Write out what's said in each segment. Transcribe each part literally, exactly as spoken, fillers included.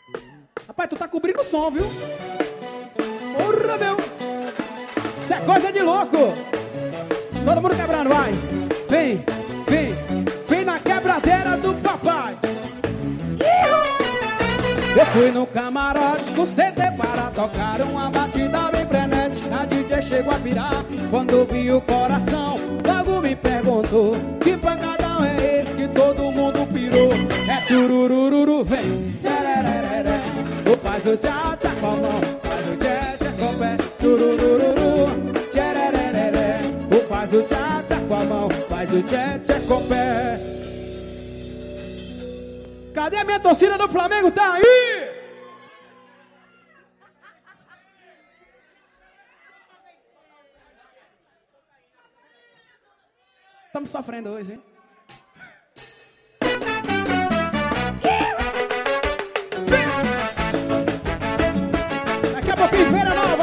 Rapaz, tu tá cobrindo o som, viu? Porra, meu! Isso é coisa de louco! Todo mundo quebrando, vai! Vem, vem, vem na quebradeira do papai! Eu fui no camarote com C D para tocar uma batida bem frenética. A D J chegou a pirar quando vi o coração. Logo me perguntou: que pancadão é esse que todo mundo pirou? É tururururu, vem, tcherereré. O faz o tchá tchá com a mão, faz o tchá tchá com o pé. Tururururu, tcherereré. O faz o tchá tchá com a mão, faz o tchá tchá com o pé. Cadê a minha torcida do Flamengo? Tá aí! Estamos sofrendo hoje, hein? Daqui a pouquinho, Feira Nova!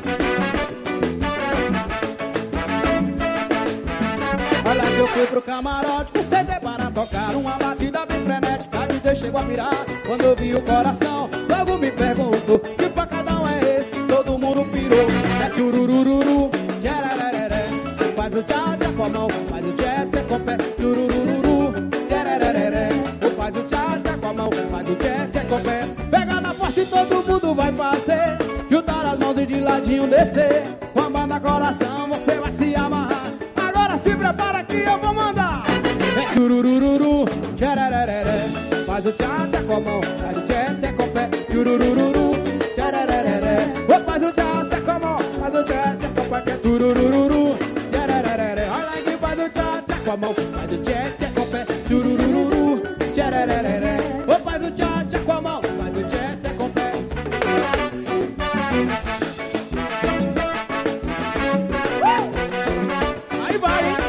Olha que eu fui pro camarote com C D para tocar uma batida bem frenética. A D J chegou a pirar quando eu vi o coração. Logo me pergunto: que pancadão é esse que todo mundo pirou? É tchururururu, tcherereré. Faz o tchá tchá com a mão, faz o tchá tchá com o pé. Tchururururu, tcherereré. Faz o tchá tchá com a mão, faz o tchá tchá com o pé. Pega na porta e todo mundo vai fazer. Juntar as mãos e de ladinho descer. Com a banda coração você vai se amarrar. Agora se prepara que eu vou mandar. É tchururururu, tcherereré. Faz o tchá tchá com a mão, faz o tchá tchá com o pé. Tchururururu, tcherereré. Faz o tchá tchá com a mão, faz o tchá tchá com o pé. Tchururururu, tcherereré. Olha aí que faz o tchá tchá com a mão, faz o tchá tchá com o pé. Tchururururu, tcherereré. Faz o tchá tchá com a mão, faz o tchá tchá com o pé. Aí vai, hein?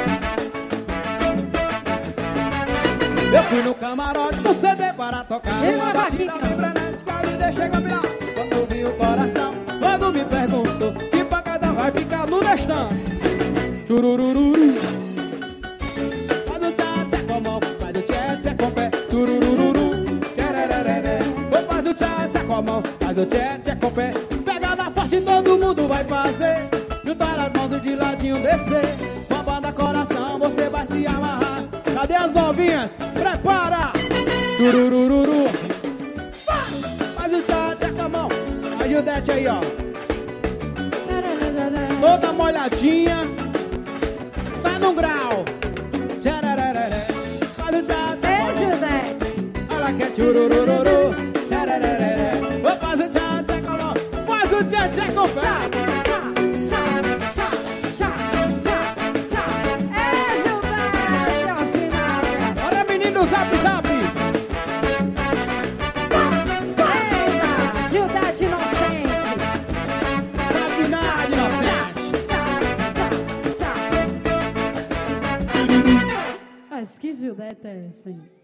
Eu fui no camarote com C D para tocar uma batida bem frenética. A D J chegou a virar quando eu vi o coração. Logo me perguntou: que pancada vai ficar no destão? Chururururu. Faz o tchá tchá com a mão, faz o tchá tchá com o pé. Chururururu, tcherereré. Faz o tchá tchá com a mão, faz o tchá tchá com o pé. Pegada forte todo mundo vai fazer. Juntar as mãos e de ladinho descer. Com a banda coração você vai se amarrar. Cadê as novinhas? Prepara! Tururururu. Faz o tchá tchá com a mão. A Gildete aí, ó. Toda molhadinha. Tá no grau. Tcherereré. Faz o tchá tchá com a mão. Gildete. Olha que é tchururururu. Tcherereré. Faz o tchá tchá com a mão. Faz o tchá tchá com o pé. Zap, zap! Eita, Gildete inocente! Sabe nada, inocente! Mas que Gildete é essa aí?